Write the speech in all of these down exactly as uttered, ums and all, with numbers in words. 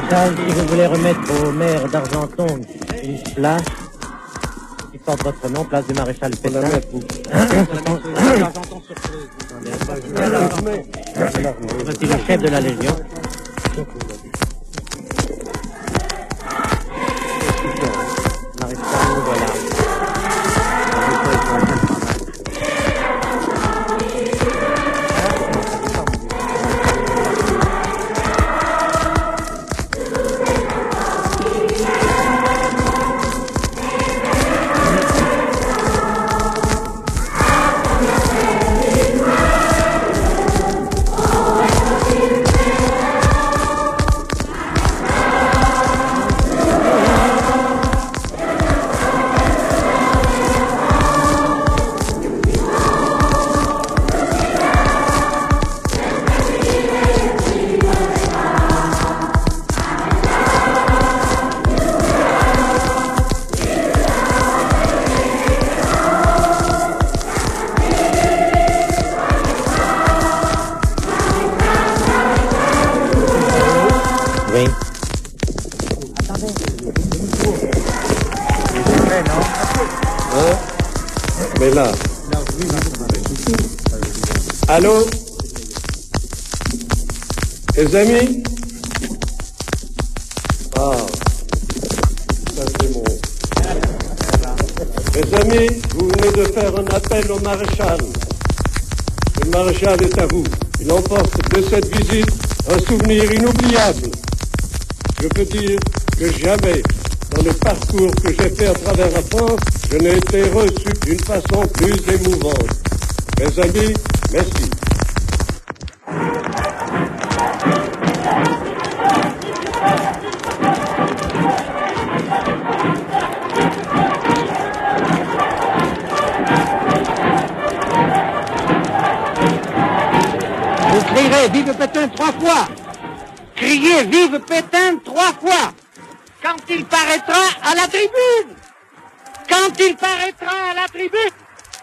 Maréchal, si vous voulez remettre au maire d'Argenton une place qui porte votre nom, place du Maréchal Pétain. Voici le chef de la Légion. Maréchal, nous voilà. Oui. Attendez. Non hein? Mais là. Allô? Les amis? Ah. Ça c'est mon. Les amis, vous venez de faire un appel au maréchal. Le maréchal est à vous. Il emporte de cette visite un souvenir inoubliable. Je peux dire que jamais, dans le parcours que j'ai fait à travers la France, je n'ai été reçu d'une façon plus émouvante. Mes amis, merci. Vous crierez vive Pétain trois fois. Criez vive Pétain trois fois. Quand il paraîtra à la tribune. Quand il paraîtra à la tribune.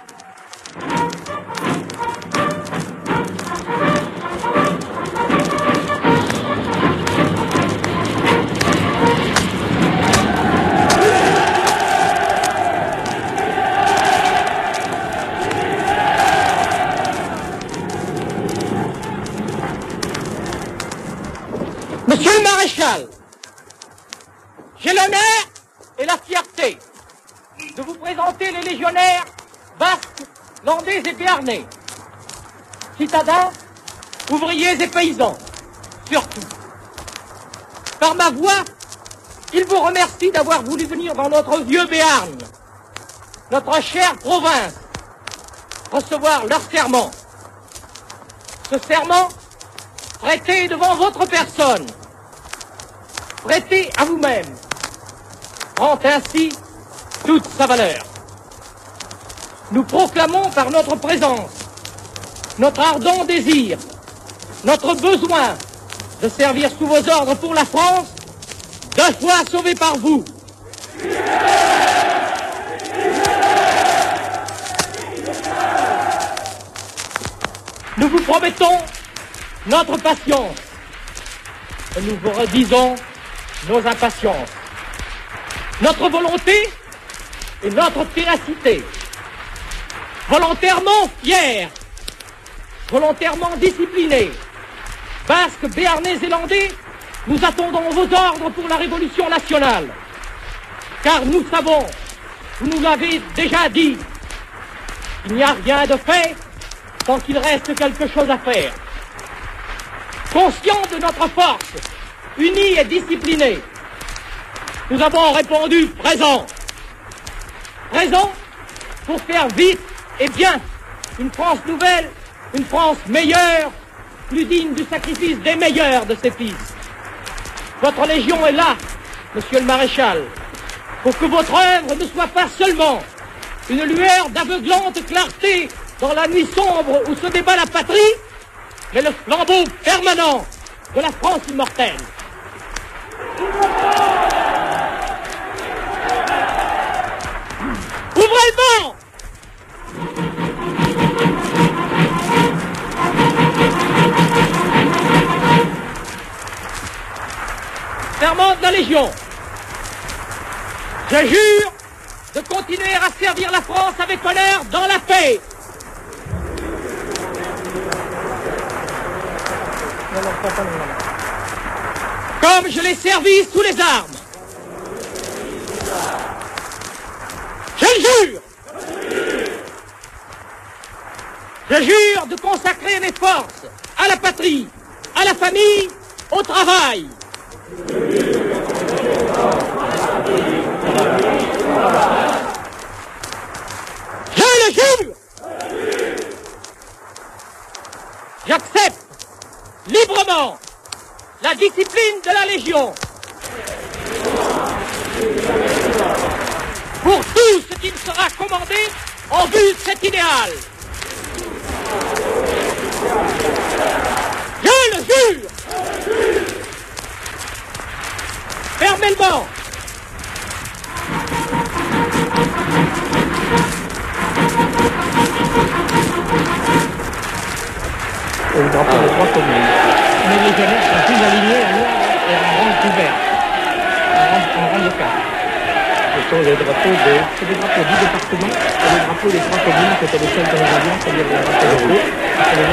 Monsieur le maréchal, j'ai l'honneur et la fierté de vous présenter les légionnaires basques, landais et béarnais, citadins, ouvriers et paysans, surtout. Par ma voix, ils vous remercient d'avoir voulu venir dans notre vieux Béarn, notre chère province, recevoir leur serment. Ce serment, prêté devant votre personne, prêtez à vous-même, prend ainsi toute sa valeur. Nous proclamons par notre présence, notre ardent désir, notre besoin de servir sous vos ordres pour la France, deux fois sauvée par vous. Nous vous promettons notre patience et nous vous redisons nos impatiences, notre volonté et notre ténacité. Volontairement fiers, volontairement disciplinés, Basques, Béarnais et Landais, nous attendons vos ordres pour la révolution nationale. Car nous savons, vous nous l'avez déjà dit, il n'y a rien de fait tant qu'il reste quelque chose à faire. Conscients de notre force, unis et disciplinés, nous avons répondu présent. Présent pour faire vite et bien une France nouvelle, une France meilleure, plus digne du sacrifice des meilleurs de ses fils. Votre légion est là, monsieur le maréchal, pour que votre œuvre ne soit pas seulement une lueur d'aveuglante clarté dans la nuit sombre où se débat la patrie, mais le flambeau permanent de la France immortelle. Ouvrez le vent! Légion. Je jure de continuer à servir la France avec honneur dans la paix. Comme je l'ai servi sous les armes. Je le jure. Je jure de consacrer mes forces à la patrie, à la famille, au travail. Je le jure. J'accepte librement la discipline de la Légion pour tout ce qui me sera commandé en vue de cet idéal. Je le jure. Fermement. Au drapeau des trois communes. Mais les légionnaires sont tous alignés en ordre et en rang couvert. En rang, en rang de quatre. Ce sont les drapeaux de, c'est les drapeaux du département et les drapeaux des trois communes qui étaient les seuls dans les avions, c'est-à-dire les drapeaux locaux.